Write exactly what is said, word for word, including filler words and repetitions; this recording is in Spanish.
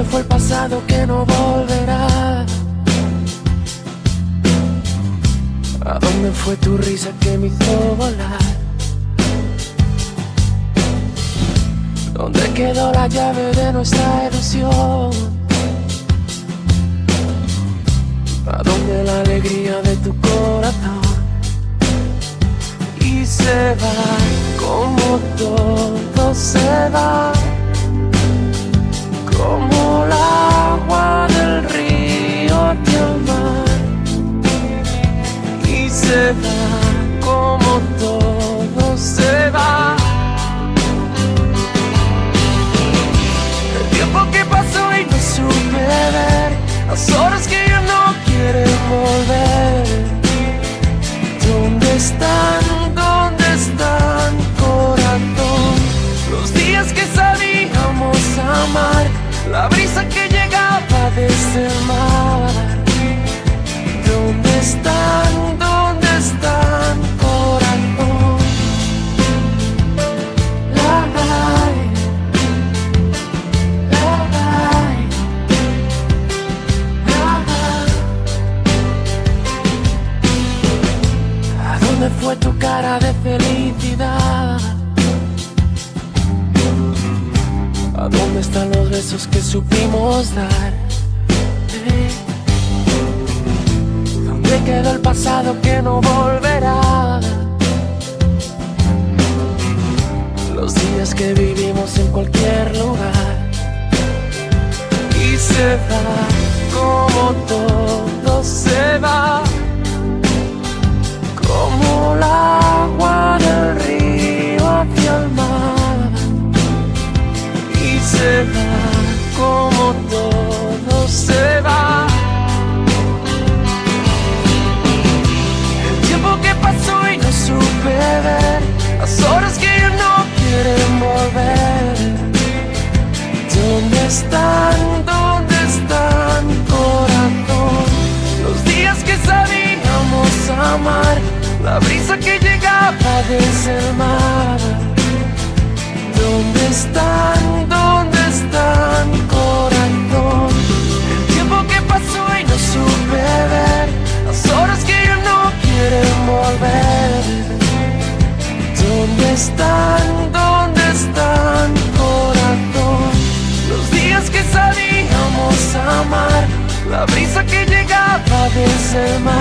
dónde fue el pasado que no volverá? ¿A dónde fue tu risa que me hizo volar? ¿Dónde quedó la llave de nuestra ilusión? ¿A dónde la alegría de tu corazón? Y se va como todo se va, como el agua del río hacia el mar. Y se va como todo se va. El tiempo que pasó y no supe ver, las horas que ya no quieren volver. ¿Dónde están? ¿Dónde están, corazón? Los días que sabíamos amar, la brisa que llegaba desde el mar. ¿Dónde están? ¿Dónde están, corazón? La, la, la, la. ¿A dónde fue tu cara de felicidad? ¿A dónde están los besos que supimos dar? ¿Eh? ¿Dónde quedó el pasado que no volverá? Los días que vivimos en cualquier lugar. Y se va como todo se va, como el agua del río hacia el mar. Y se va como todo se va. El tiempo que pasó y no supe ver, las horas que ya no quieren volver. ¿Dónde están? ¿Dónde están, corazón? Los días que sabíamos amar, la brisa que llegaba desde el mar. ¿Dónde están? ¿Dónde están, corazón? El tiempo que pasó y no supe ver, las horas que ya no quieren volver. ¿Dónde están? ¿Dónde están, corazón? Los días que sabíamos amar, la brisa que llegaba desde el mar.